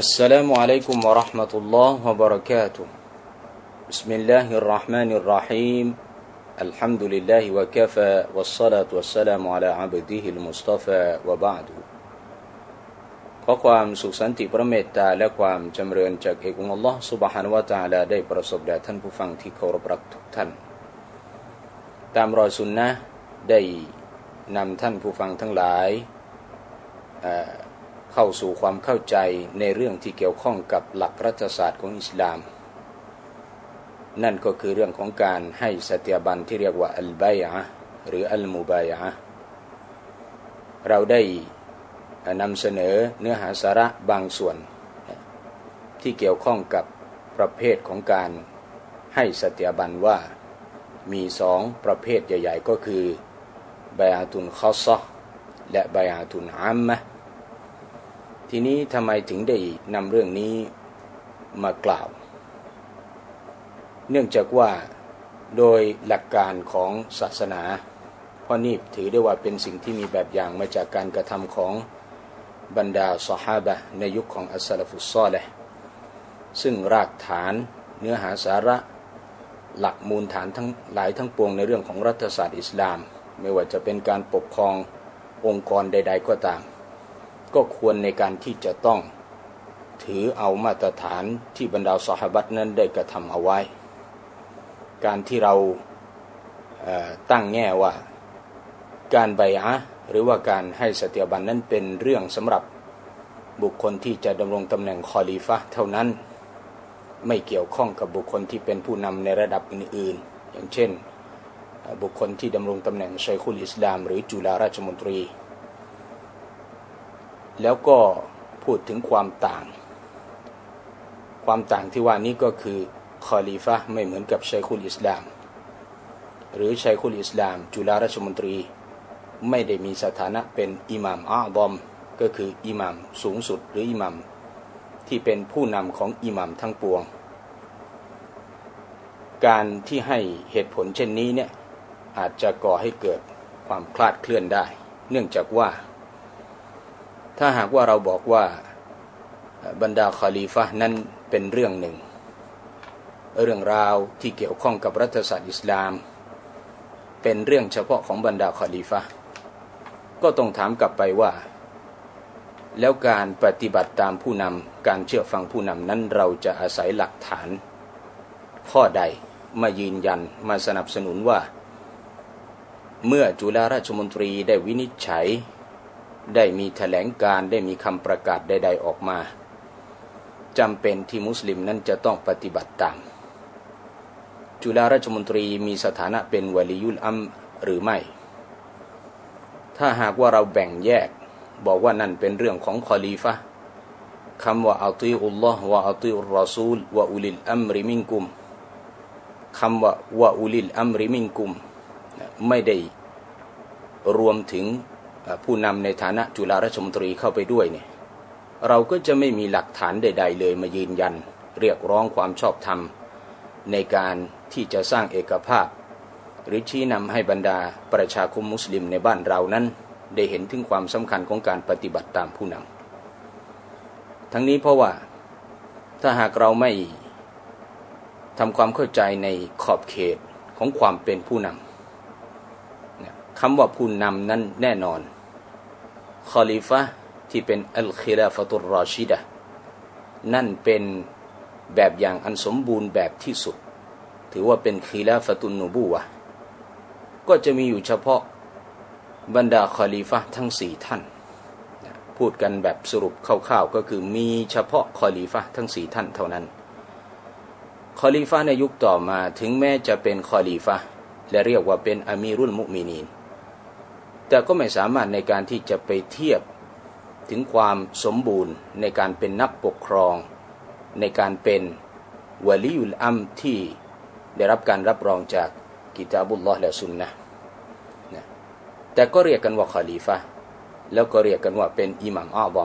السلام عليكم ورحمة الله وبركاته بسم الله الرحمن الرحيم الحمد لله وكفى والصلاة والسلام على عبده المصطفى وبعد ขอความสุขสันติพระเมตตาและความจำเริญจากเอกองค์อัลลอฮฺซุบฮานะฮูวะตะอาลาได้ประสบแด่ท่านผู้ฟังที่เคารพรักทุกท่านตามรอยสุนนะห์ได้นำท่านผู้ฟังทั้งหลายเข้าสู่ความเข้าใจในเรื่องที่เกี่ยวข้องกับหลักรัฐศาสตร์ของอิสลามนั่นก็คือเรื่องของการให้สัตยาบันที่เรียกว่าอัลบัยอะห์หรืออัลมุบายอะห์เราได้นำเสนอเนื้อหาสาระบางส่วนที่เกี่ยวข้องกับประเภทของการให้สัตยาบันว่ามีสองประเภทใหญ่ๆก็คือบัยอะตุนคอสซะห์และบัยอะตุนอาmmะห์ทีนี้ทำไมถึงได้นำเรื่องนี้มากล่าวเนื่องจากว่าโดยหลักการของศาสนาเพราะนี่ถือได้ว่าเป็นสิ่งที่มีแบบอย่างมาจากการกระทำของบรรดาซอฮาบะห์ในยุคของอัสซะลาฟุศศอลิห์ซึ่งรากฐานเนื้อหาสาระหลักมูลฐานทั้งหลายทั้งปวงในเรื่องของรัฐศาสตร์อิสลามไม่ว่าจะเป็นการปกครององค์กรใดๆก็ตามก็ควรในการที่จะต้องถือเอามาตรฐานที่บรรดาซอฮาบะห์นั้นได้กระทำเอาไว้การที่เราตั้งแง่ว่าการบัยอะห์หรือว่าการให้สัตยาบันนั้นเป็นเรื่องสำหรับบุคคลที่จะดำรงตำแหน่งคอลีฟะห์เท่านั้นไม่เกี่ยวข้องกับบุคคลที่เป็นผู้นำในระดับอื่นๆอย่างเช่นบุคคลที่ดำรงตำแหน่งชัยคุลอิสลามหรือจุฬาราชมนตรีแล้วก็พูดถึงความต่างที่ว่านี้ก็คือคอลีฟะห์ไม่เหมือนกับชัยคุลอิสลามหรือชัยคุลอิสลามจุฬาราชมนตรีไม่ได้มีสถานะเป็นอิหม่ามอาฎอมก็คืออิหม่ามสูงสุดหรืออิหม่ามที่เป็นผู้นำของอิหม่ามทั้งปวงการที่ให้เหตุผลเช่นนี้เนี่ยอาจจะก่อให้เกิดความคลาดเคลื่อนได้เนื่องจากว่าถ้าหากว่าเราบอกว่าบรรดาคอลีฟะห์นั้นเป็นเรื่องหนึ่งเรื่องราวที่เกี่ยวข้องกับรัฐศาสตร์อิสลามเป็นเรื่องเฉพาะของบรรดาคอลีฟะห์ก็ต้องถามกลับไปว่าแล้วการปฏิบัติตามผู้นำการเชื่อฟังผู้นำนั้นเราจะอาศัยหลักฐานข้อใดมายืนยันมาสนับสนุนว่าเมื่อจุฬาราชมนตรีได้วินิจฉัยได้มีแถลงการได้มีคำประกาศใดๆออกมาจำเป็นที่มุสลิมนั้นจะต้องปฏิบัติตามจุฬาราชมนตรีมีสถานะเป็นวะลียุลอัมรหรือไม่ถ้าหากว่าเราแบ่งแยกบอกว่านั่นเป็นเรื่องของคอลีฟะห์คำว่าอัติอุลลอฮ์วะอัติอุรรอซูลวะอุลิลอัมริมินกุมคำว่าวะอุลิลอัมริมินกุมไม่ได้รวมถึงผู้นำในฐานะจุฬาราชมนตรีเข้าไปด้วยเนี่ยเราก็จะไม่มีหลักฐานใดๆเลยมายืนยันเรียกร้องความชอบธรรมในการที่จะสร้างเอกภาพหรือชี้นำให้บรรดาประชาคมมุสลิมในบ้านเรานั้นได้เห็นถึงความสำคัญของการปฏิบัติตามผู้นำทั้งนี้เพราะว่าถ้าหากเราไม่ทำความเข้าใจในขอบเขตของความเป็นผู้นำคำว่าผู้นำนั้นแน่นอนคอลีฟะห์ที่เป็นอัลคิลาฟะตุรรอชิดะห์นั่นเป็นแบบอย่างอันสมบูรณ์แบบที่สุดถือว่าเป็นคิลาฟะตุนนูบูวะห์ก็จะมีอยู่เฉพาะบรรดาคอลีฟะห์ทั้ง4ท่านพูดกันแบบสรุปคร่าวๆก็คือมีเฉพาะคอลีฟะห์ทั้ง4ท่านเท่านั้นคอลีฟะห์ในยุคต่อมาถึงแม้จะเป็นคอลีฟะห์และเรียกว่าเป็นอามีรุลมุมินีนแต่ก็ไม่สามารถในการที่จะไปเทียบถึงความสมบูรณ์ในการเป็นนักปกครองในการเป็นวะลียุลอัมรที่ได้รับการรับรองจากกิตาบุลลอฮ์และซุนนะห์แต่ก็เรียกกันว่าคอลีฟะห์แล้วก็เรียกกันว่าเป็นอิหม่ามอาฎอม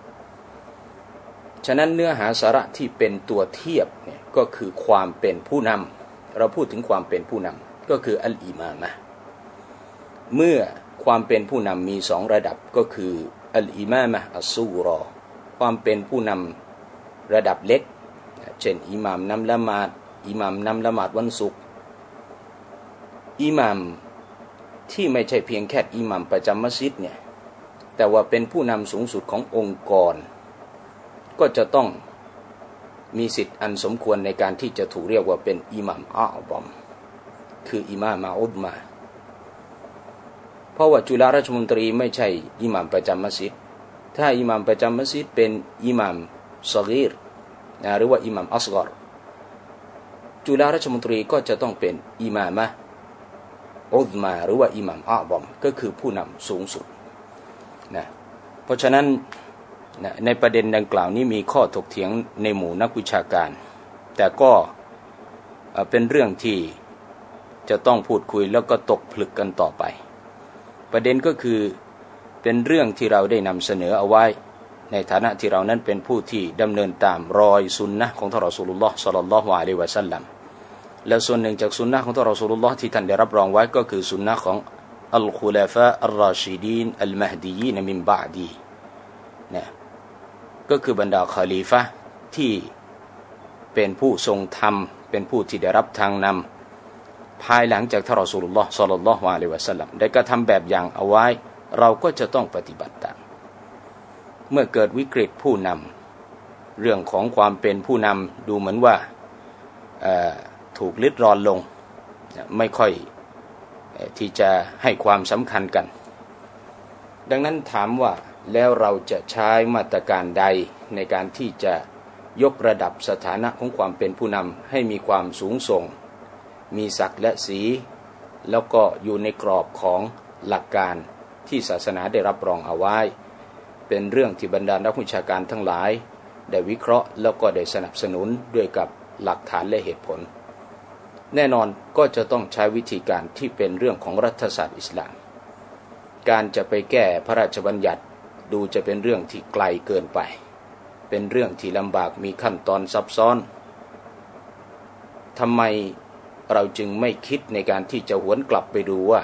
ฉะนั้นเนื้อหาสาระที่เป็นตัวเทียบเนี่ยก็คือความเป็นผู้นำเราพูดถึงความเป็นผู้นำก็คืออัลอิมามะห์เมื่อความเป็นผู้นำมี2ระดับก็คืออัลอิมามะห์อัสซูรอความเป็นผู้นระดับเล็กเช่นอิหม่ามนำละหมาดอิหม่ามนำละหมาดวันศุกร์อิหม่ามที่ไม่ใช่เพียงแค่อิหม่ามประจำมัสยิดเนี่ยแต่ว่าเป็นผู้นำสูงสุดขององค์กรก็จะต้องมีสิทธิ์อันสมควรในการที่จะถูกเรียกว่าเป็นอิหม่ามอาบอมคืออิหม่ามอุดมาเพราะว่าจุฬาราชมนตรีไม่ใช่อิหม่ามประจำมัสยิดถ้าอิหม่ามประจำมัสยิดเป็นอิหม่ามซอกีรหรือว่าอิหม่ามอัศกอรจุฬาราชมนตรีก็จะต้องเป็นอิหม่ามะอุดมาหรือว่าอิหม่ามอาบอมก็คือผู้นำสูงสุดนะเพราะฉะนั้นในประเด็นดังกล่าวนี้มีข้อถกเถียงในหมู่นักวิชาการแต่ก็เป็นเรื่องที่จะต้องพูดคุยแล้วก็ตกผลึกกันต่อไปประเด็นก็คือเป็นเรื่องที่เราได้นำเสนอเอาไว้ในฐานะที่เรานั้นเป็นผู้ที่ดำเนินตามรอยสุนนะของท่านรอซูลุลลอฮ์ศ็อลลัลลอฮุอะลัยฮิวะซัลลัมและส่วนหนึ่งจากสุนนะของท่านรอซูลุลลอฮ์ที่ท่านได้รับรองไว้ก็คือสุนนะของอัลคุลาฟะอัลราชิดีนอัลมฮดียีนมินบะอดีนะก็คือบรรดาคอลีฟะห์ที่เป็นผู้ทรงธรรมเป็นผู้ที่ได้รับทางนำภายหลังจากท่านรอซูลุลลอฮ์ศ็อลลัลลอฮุอะลัยฮิวะซัลลัมได้กระทำแบบอย่างเอาไว้เราก็จะต้องปฏิบัติตามเมื่อเกิดวิกฤตผู้นำเรื่องของความเป็นผู้นำดูเหมือนว่าถูกลิดรอนลงไม่ค่อยที่จะให้ความสำคัญกันดังนั้นถามว่าแล้วเราจะใช้มาตรการใดในการที่จะยกระดับสถานะของความเป็นผู้นำให้มีความสูงส่งมีศักดิ์และศรีแล้วก็อยู่ในกรอบของหลักการที่ศาสนาได้รับรองเอาไว้เป็นเรื่องที่บรรดานักวิชาการทั้งหลายได้วิเคราะห์แล้วก็ได้สนับสนุนด้วยกับหลักฐานและเหตุผลแน่นอนก็จะต้องใช้วิธีการที่เป็นเรื่องของรัฐศาสตร์อิสลามการจะไปแก้พระราชบัญญัติดูจะเป็นเรื่องที่ไกลเกินไปเป็นเรื่องที่ลำบากมีขั้นตอนซับซ้อนทำไมเราจึงไม่คิดในการที่จะหวนกลับไปดูว่า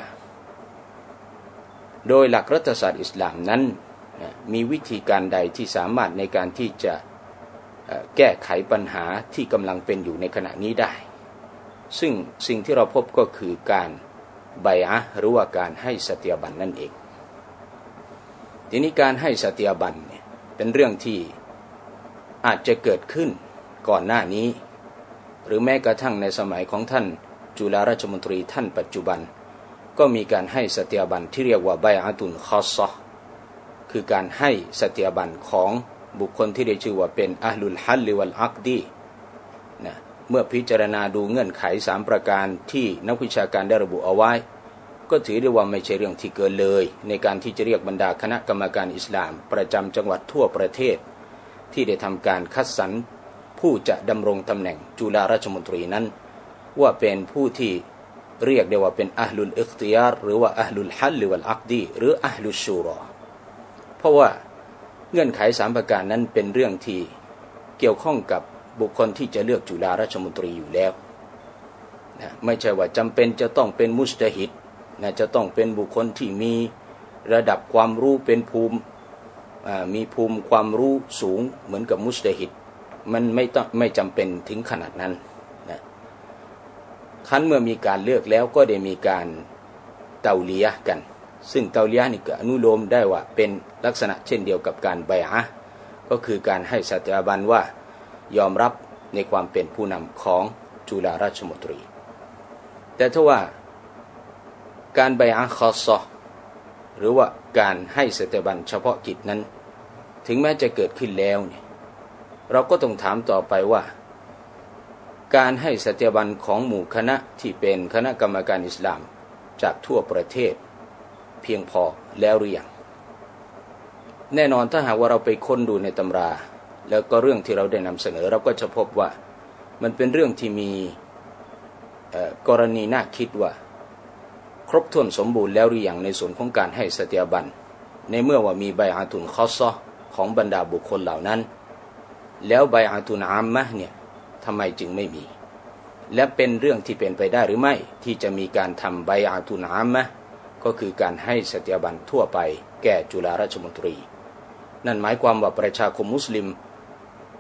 โดยหลักรัฐศาสตร์อิสลามนั้นมีวิธีการใดที่สามารถในการที่จะแก้ไขปัญหาที่กำลังเป็นอยู่ในขณะนี้ได้ซึ่งสิ่งที่เราพบก็คือการบัยอะห์หรือว่าการให้สัตยาบันนั่นเองทีนี้การให้สัตยาบันเนี่ยเป็นเรื่องที่อาจจะเกิดขึ้นก่อนหน้านี้หรือแม้กระทั่งในสมัยของท่านจุฬาราชมนตรีท่านปัจจุบันก็มีการให้สัตยาบันที่เรียกว่าบัยอะตุนคอซะห์คือการให้สัตยาบันของบุคคลที่ได้ชื่อว่าเป็นอะห์ลุลฮัลลิวัลอักดีนะเมื่อพิจารณาดูเงื่อนไข3ประการที่นักวิชาการได้ระบุเอาไว้ก็ถือได้ว่าไม่ใช่เรื่องที่เกินเลยในการที่จะเรียกบรรดาคณะกรรมการอิสลามประจำจังหวัดทั่วประเทศที่ได้ทำการคัดสรรผู้จะดำรงตำแหน่งจุฬาราชมนตรีนั้นว่าเป็นผู้ที่เรียกได้ว่าเป็นอะห์ลุลอิคติยารหรือว่าอะห์ลุลฮัลลิวัลอักดีหรืออะห์ลุชชูรอเพราะว่าเงื่อนไข3ประการนั้นเป็นเรื่องที่เกี่ยวข้องกับบุคคลที่จะเลือกจุฬาราชมนตรีอยู่แล้วนะไม่ใช่ว่าจำเป็นจะต้องเป็นมุจตะฮิดนะจะต้องเป็นบุคคลที่มีระดับความรู้เป็นมีภูมิความรู้สูงเหมือนกับมุจตะฮิดมันไม่จำเป็นถึงขนาดนั้นนะคันเมื่อมีการเลือกแล้วก็ได้มีการเตาลียะห์กันซึ่งเตาลียะห์นี่ก็อนุโลมได้ว่าเป็นลักษณะเช่นเดียวกับการบัยอะห์ก็คือการให้สัตยาบันว่ายอมรับในความเป็นผู้นำของจุฬาราชมนตรีแต่ถ้าว่าการบัยอะห์คอซะห์หรือว่าการให้สัตยาบันเฉพาะกิจนั้นถึงแม้จะเกิดขึ้นแล้วเนี่ยเราก็ต้องถามต่อไปว่าการให้สัตยาบันของหมู่คณะที่เป็นคณะกรรมการอิสลามจากทั่วประเทศเพียงพอแล้วหรือยังแน่นอนถ้าหากว่าเราไปค้นดูในตำราแล้วก็เรื่องที่เราได้นำเสนอเราก็จะพบว่ามันเป็นเรื่องที่มีกรณีน่าคิดว่าครบถ้วนสมบูรณ์แล้วหรือยังในส่วนของการให้สัตยาบันในเมื่อว่ามีบัยอะตุนคอซะห์ของบรรดาบุคคลเหล่านั้นแล้วบัยอะตุนอามมะห์เนี่ยทำไมจึงไม่มีและเป็นเรื่องที่เป็นไปได้หรือไม่ที่จะมีการทำบัยอะตุนอามมะห์ก็คือการให้สัตยาบันทั่วไปแก่จุฬาราชมนตรีนั่นหมายความว่าประชาคมมุสลิม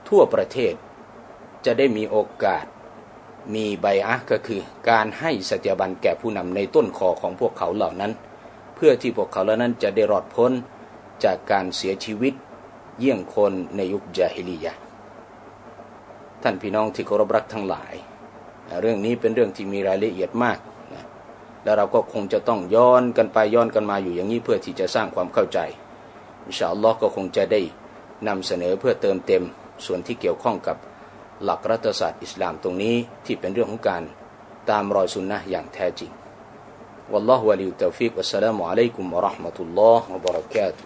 ทั่วประเทศจะได้มีโอกาสมีไบอะห์ก็คือการให้สัตยาบันแก่ผู้นำในต้นคอของพวกเขาเหล่านั้นเพื่อที่พวกเขาเหล่านั้นจะได้รอดพ้นจากการเสียชีวิตเยี่ยงคนในยุคญาฮิลียะห์ท่านพี่น้องที่เคารพรักทั้งหลายเรื่องนี้เป็นเรื่องที่มีรายละเอียดมากนะแล้วเราก็คงจะต้องย้อนกันไปย้อนกันมาอยู่อย่างนี้เพื่อที่จะสร้างความเข้าใจอินชาอัลลอฮ์ก็คงจะได้นำเสนอเพื่อเติมเต็มส่วนที่เกี่ยวข้องกับหลักรัฐศาสตร์อิสลามตรงนี้ที่เป็นเรื่องของการตามรอยสุนนะห์อย่างแท้จริงวัลลอฮุวะลิยุตตอฟิกวัสสลามุอะลัยกุมวะเราะห์มะตุลลอฮ์วะบะเราะกาตุฮ์